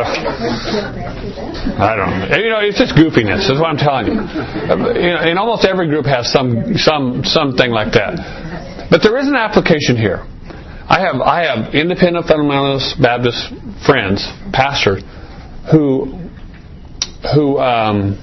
[SPEAKER 1] I don't know. You know, it's just goofiness. That's what I'm telling you. You know, and almost every group has some some something like that. But there is an application here. I have I have independent fundamentalist Baptist friends, pastors, who who um,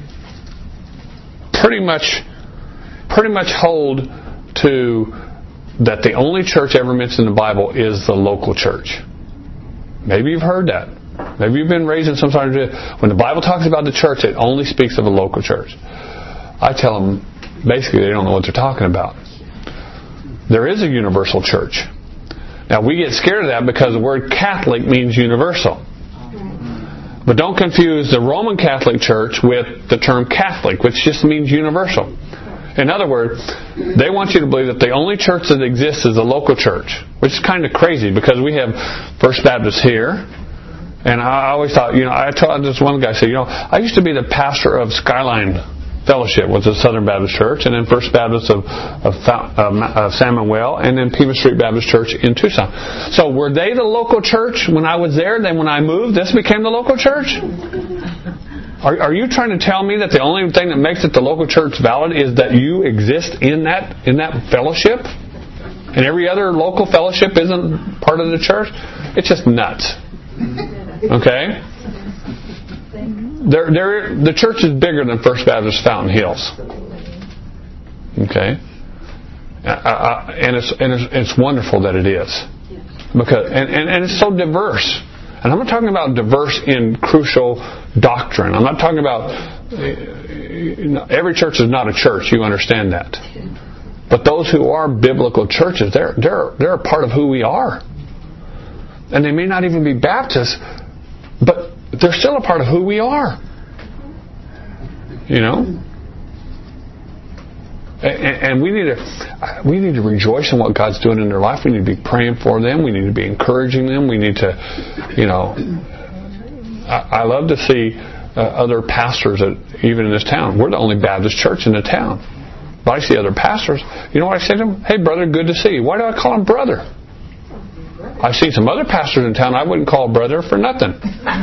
[SPEAKER 1] pretty much pretty much hold to that the only church ever mentioned in the Bible is the local church. Maybe you've heard that. Maybe you've been raised in some sort of... When the Bible talks about the church, it only speaks of a local church. I tell them, basically, they don't know what they're talking about. There is a universal church. Now, we get scared of that because the word Catholic means universal. But don't confuse the Roman Catholic Church with the term Catholic, which just means universal. In other words, they want you to believe that the only church that exists is a local church, which is kind of crazy because we have First Baptist here. And I always thought, you know, I told this one guy, said, you know, I used to be the pastor of Skyline Fellowship, which is a Southern Baptist church, and then First Baptist of, of, of San Manuel, and then Pima Street Baptist Church in Tucson. So were they the local church when I was there? Then when I moved, this became the local church? Are, are you trying to tell me that the only thing that makes it the local church valid is that you exist in that in that fellowship? And every other local fellowship isn't part of the church? It's just nuts. Okay? There, there, the church is bigger than First Baptist Fountain Hills. Okay? Uh, uh, and it's and it's, it's wonderful that it is. Because and, and, and it's so diverse. And I'm not talking about diverse in crucial doctrine. I'm not talking about... Every church is not a church. You understand that. But those who are biblical churches, they're, they're, they're a part of who we are. And they may not even be Baptists, but they're still a part of who we are. You know? And, and we need to we need to rejoice in what God's doing in their life. We need to be praying for them. We need to be encouraging them. We need to, you know, I, I love to see uh, other pastors that, even in this town. We're the only Baptist church in the town. But I see other pastors. You know what I say to them? Hey, brother, good to see you. Why do I call him brother? I've seen some other pastors in town I wouldn't call brother for nothing.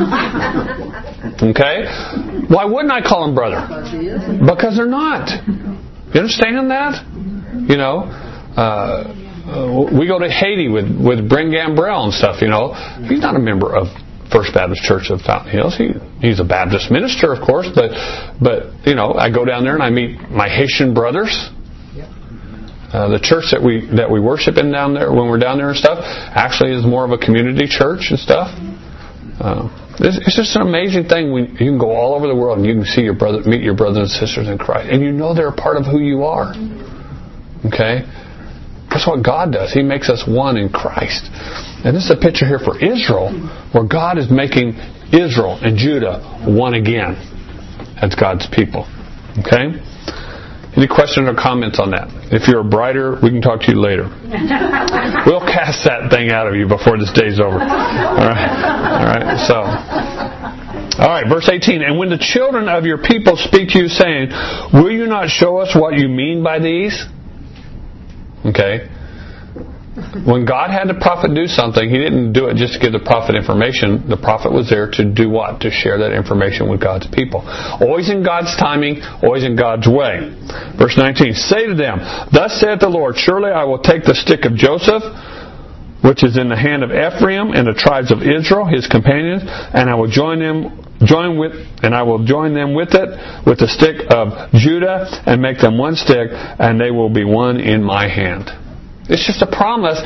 [SPEAKER 1] Okay? Why wouldn't I call him brother? Because they're not. You understand that? You know, uh, we go to Haiti with, with Brent Gambrell and stuff, you know. He's not a member of First Baptist Church of Fountain Hills. He He's a Baptist minister, of course, but, but you know, I go down there and I meet my Haitian brothers. Uh, the church that we that we worship in down there, when we're down there and stuff, actually is more of a community church and stuff. Uh, it's, it's just an amazing thing when you can go all over the world and you can see your brother, meet your brothers and sisters in Christ, and you know they're a part of who you are. Okay, that's what God does. He makes us one in Christ. And this is a picture here for Israel, where God is making Israel and Judah one again as God's people. Okay. Any questions or comments on that? If you're a brighter, we can talk to you later. We'll cast that thing out of you before this day's over. All right. All right. So, all right. Verse eighteen. And when the children of your people speak to you, saying, "Will you not show us what you mean by these?" Okay. When God had the prophet do something, He didn't do it just to give the prophet information. The prophet was there to do what? To share that information with God's people. Always in God's timing, always in God's way. Verse nineteen, say to them, "Thus saith the Lord, surely I will take the stick of Joseph, which is in the hand of Ephraim and the tribes of Israel, his companions, and I will join them join with and I will join them with it with the stick of Judah and make them one stick, and they will be one in my hand. It's just a promise.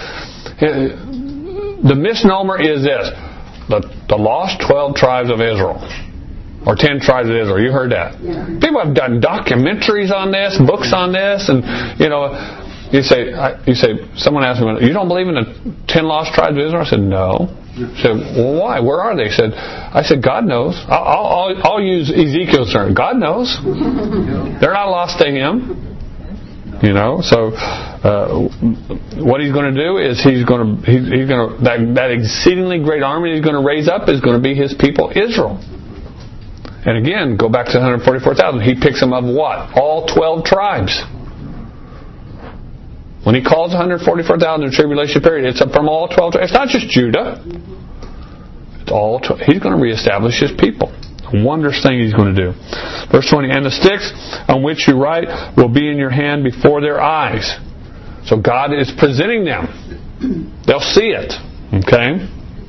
[SPEAKER 1] The misnomer is this: the, the lost twelve tribes of Israel. Or ten tribes of Israel. You heard that. Yeah. People have done documentaries on this, books on this, and you know, you say, you say, someone asked me, you don't believe in the ten lost tribes of Israel? I said, no. I said, well, why? Where are they? I said, I said, God knows. I'll, I'll, I'll use Ezekiel's term. God knows. They're not lost to Him. You know, so uh, what He's going to do is He's going to, he's, he's going to that, that exceedingly great army He's going to raise up is going to be His people, Israel. And again, go back to one hundred forty-four thousand. He picks them of what? All twelve tribes. When He calls one hundred forty-four thousand in the tribulation period, it's from all twelve tribes. It's not just Judah. It's all. twelve. He's going to reestablish His people. A wondrous thing He's going to do. Verse twenty, and the sticks on which you write will be in your hand before their eyes. So God is presenting them. They'll see it. Okay?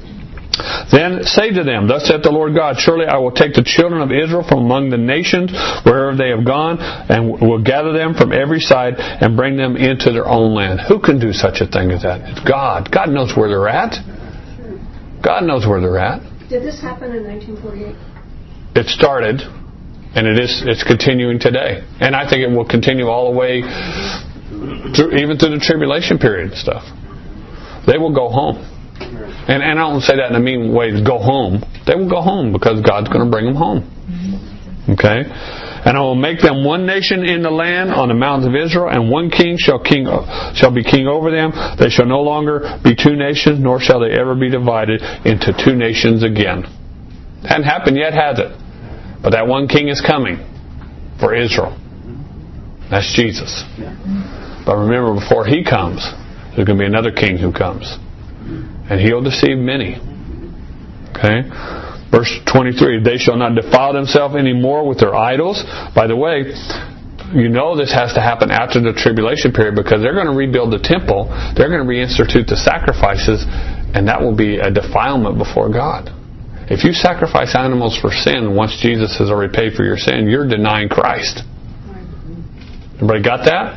[SPEAKER 1] Then say to them, thus saith the Lord God, surely I will take the children of Israel from among the nations wherever they have gone, and will gather them from every side and bring them into their own land. Who can do such a thing as that? It's God. God knows where they're at. God knows where they're at.
[SPEAKER 6] Did this happen in nineteen forty-eight?
[SPEAKER 1] It started, and it is it's continuing today. And I think it will continue all the way through, even through the tribulation period and stuff. They will go home. And, and I don't say that in a mean way to go home. They will go home because God's going to bring them home. Okay? And I will make them one nation in the land on the mountains of Israel, and one king shall king shall be king over them. They shall no longer be two nations, nor shall they ever be divided into two nations again. Hadn't happened yet, has it? But that one king is coming for Israel. That's Jesus. But remember, before He comes, there's going to be another king who comes. And He'll deceive many. Okay? Verse twenty-three, they shall not defile themselves any more with their idols. By the way, you know this has to happen after the tribulation period, because they're going to rebuild the temple. They're going to reinstitute the sacrifices, and that will be a defilement before God. If you sacrifice animals for sin, once Jesus has already paid for your sin, you're denying Christ. Everybody got that?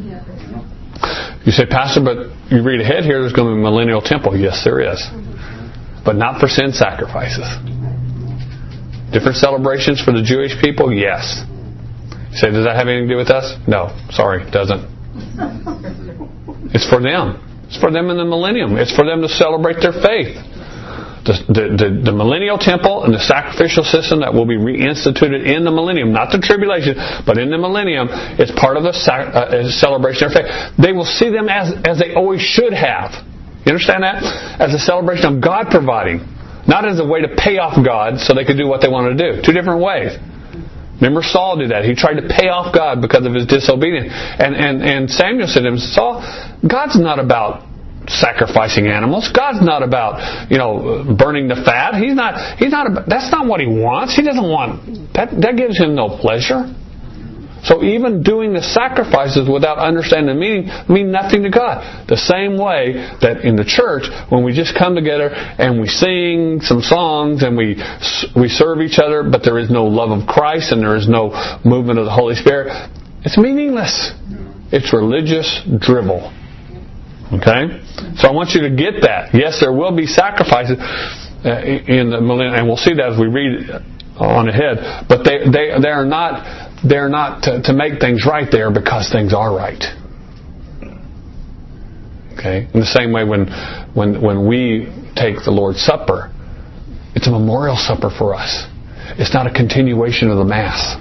[SPEAKER 1] You say, Pastor, but you read ahead here, there's going to be a millennial temple. Yes, there is. But not for sin sacrifices. Different celebrations for the Jewish people? Yes. You say, does that have anything to do with us? No. Sorry, it doesn't. It's for them. It's for them in the millennium. It's for them to celebrate their faith. The, the, the, the millennial temple and the sacrificial system that will be reinstituted in the millennium, not the tribulation, but in the millennium, is part of the sac- uh, celebration of faith. They will see them as, as they always should have. You understand that? As a celebration of God providing. Not as a way to pay off God so they could do what they wanted to do. Two different ways. Remember Saul did that. He tried to pay off God because of his disobedience. And, and, and Samuel said to him, Saul, God's not about sacrificing animals. God's not about, you know, burning the fat. He's not, he's not about, that's not what He wants. He doesn't want, that, that gives Him no pleasure. So even doing the sacrifices without understanding the meaning mean nothing to God. The same way that in the church, when we just come together and we sing some songs and we we serve each other, but there is no love of Christ and there is no movement of the Holy Spirit, it's meaningless. It's religious drivel. Okay? So I want you to get that. Yes, there will be sacrifices in the millennium, and we'll see that as we read on ahead. But they they they are not they're not to, to make things right. They are because things are right. Okay? In the same way, when when when we take the Lord's Supper, it's a memorial supper for us. It's not a continuation of the Mass.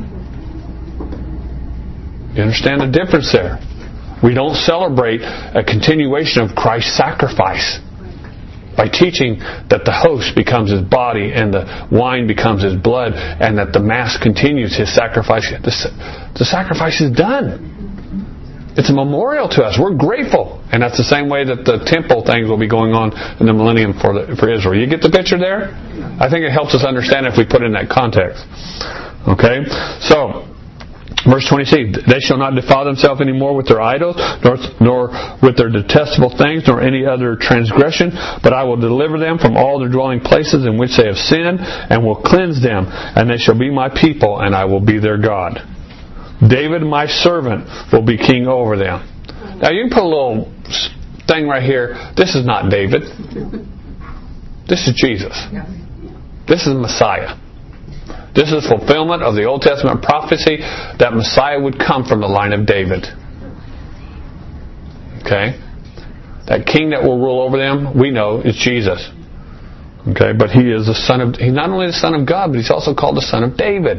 [SPEAKER 1] You understand the difference there? We don't celebrate a continuation of Christ's sacrifice by teaching that the host becomes His body and the wine becomes His blood, and that the Mass continues His sacrifice. The, the sacrifice is done. It's a memorial to us. We're grateful. And that's the same way that the temple things will be going on in the millennium for, the, for Israel. You get the picture there? I think it helps us understand if we put it in that context. Okay? So, Verse twenty-six, they shall not defile themselves any more with their idols, nor, nor with their detestable things, nor any other transgression, but I will deliver them from all their dwelling places in which they have sinned, and will cleanse them, and they shall be my people, and I will be their God. David, my servant, will be king over them. Now you can put a little thing right here. This is not David. This is Jesus. This is Messiah. This is fulfillment of the Old Testament prophecy that Messiah would come from the line of David. Okay? That king that will rule over them, we know, is Jesus. Okay? But he is the son of, he's not only the son of God, but he's also called the son of David.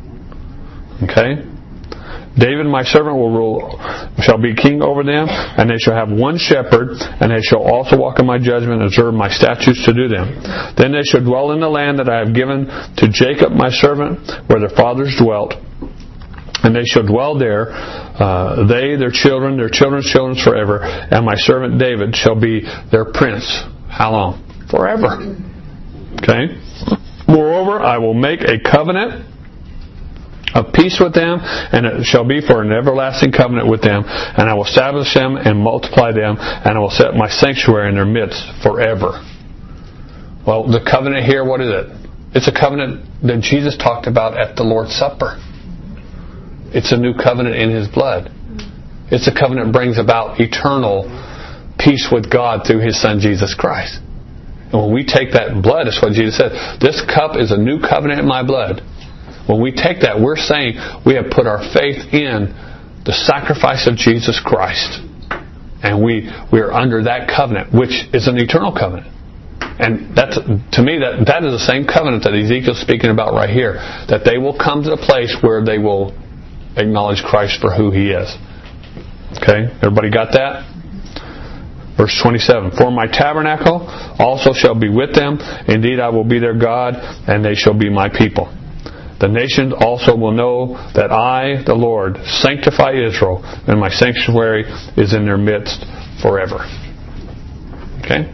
[SPEAKER 1] Okay? David, my servant, will rule, shall be king over them, and they shall have one shepherd, and they shall also walk in my judgment and observe my statutes to do them. Then they shall dwell in the land that I have given to Jacob, my servant, where their fathers dwelt. And they shall dwell there, uh, they, their children, their children's children forever, and my servant David shall be their prince. How long? Forever. Okay? Moreover, I will make a covenant of peace with them, and it shall be for an everlasting covenant with them, and I will establish them and multiply them, and I will set my sanctuary in their midst forever. Well, the covenant here, what is it? It's a covenant that Jesus talked about at the Lord's Supper. It's a new covenant in His blood. It's a covenant that brings about eternal peace with God through His Son Jesus Christ. And when we take that blood, that's what Jesus said. This cup is a new covenant in my blood. When we take that, we're saying we have put our faith in the sacrifice of Jesus Christ. And we, we are under that covenant, which is an eternal covenant. And that's, to me, that, that is the same covenant that Ezekiel's speaking about right here. That they will come to a place where they will acknowledge Christ for who He is. Okay? Everybody got that? Verse twenty-seven, for my tabernacle also shall be with them. Indeed, I will be their God, and they shall be my people. The nations also will know that I, the Lord, sanctify Israel, and my sanctuary is in their midst forever. Okay?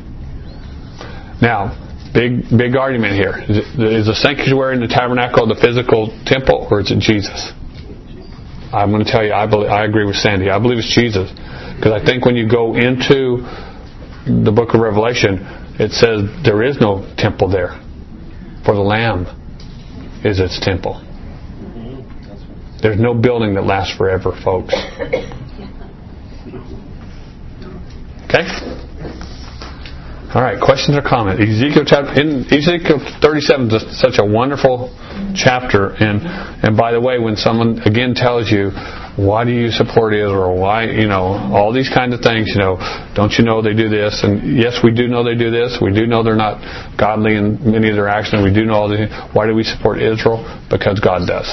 [SPEAKER 1] Now, big big argument here. Is, it, is the sanctuary in the tabernacle the physical temple, or is it Jesus? I'm going to tell you, I believe, I agree with Sandy. I believe it's Jesus. Because I think when you go into the book of Revelation, it says there is no temple there. For the Lamb is its temple. There's no building that lasts forever, folks. Okay? All right, questions or comments? Ezekiel chapter in Ezekiel thirty-seven is such a wonderful chapter, and and by the way, when someone again tells you, why do you support Israel? Why, you know, all these kinds of things, you know, don't you know they do this? And yes, we do know they do this. We do know they're not godly in many of their actions. We do know all these. Why do we support Israel? Because God does.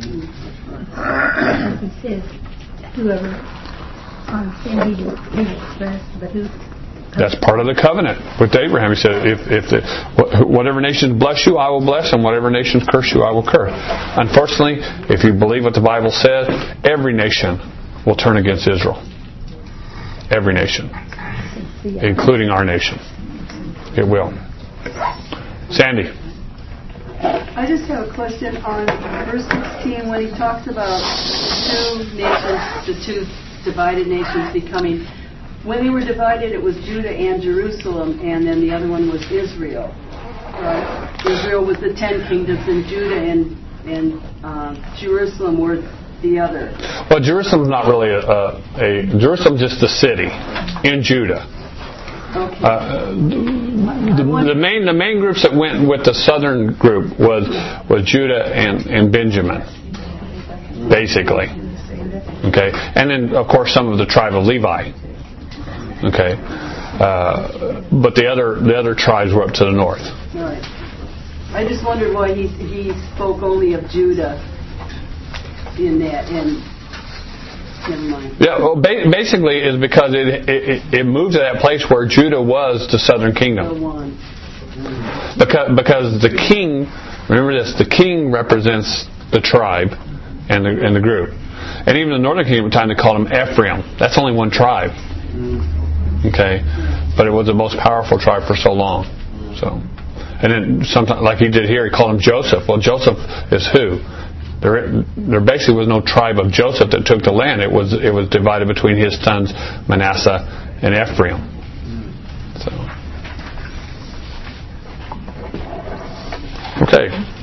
[SPEAKER 8] He says, whoever on sin he will express, but who.
[SPEAKER 1] That's part of the covenant with Abraham. He said, if, if the, whatever nations bless you, I will bless, and whatever nations curse you, I will curse. Unfortunately, if you believe what the Bible says, every nation will turn against Israel. Every nation. Including our nation. It will. Sandy.
[SPEAKER 5] I just have a question on verse sixteen when he talks about the two nations, the two divided nations becoming. When they were divided, it was Judah and Jerusalem, and then the other one was Israel. Right? Israel was the ten kingdoms, and Judah and and uh, Jerusalem were the other.
[SPEAKER 1] Well, Jerusalem's not really a, a, a Jerusalem's just the city in Judah.
[SPEAKER 5] Okay.
[SPEAKER 1] Uh, the, the main the main groups that went with the southern group was was Judah and, and Benjamin, basically. Okay, and then of course some of the tribe of Levi. Okay, uh, but the other the other tribes were up to the north.
[SPEAKER 5] Right. I just wondered why he he spoke only of Judah in that, and never mind. Yeah,
[SPEAKER 1] well, ba- basically is because it, it it moved to that place where Judah was the southern kingdom.
[SPEAKER 5] The one.
[SPEAKER 1] Because because the king, remember this, the king represents the tribe and the and the group, and even the northern kingdom at the time they called him Ephraim. That's only one tribe. Okay, but it was the most powerful tribe for so long. So, and then sometimes, like he did here, he called him Joseph. Well, Joseph is who? there there basically was no tribe of Joseph that took the land. It was it was divided between his sons Manasseh and Ephraim. So okay.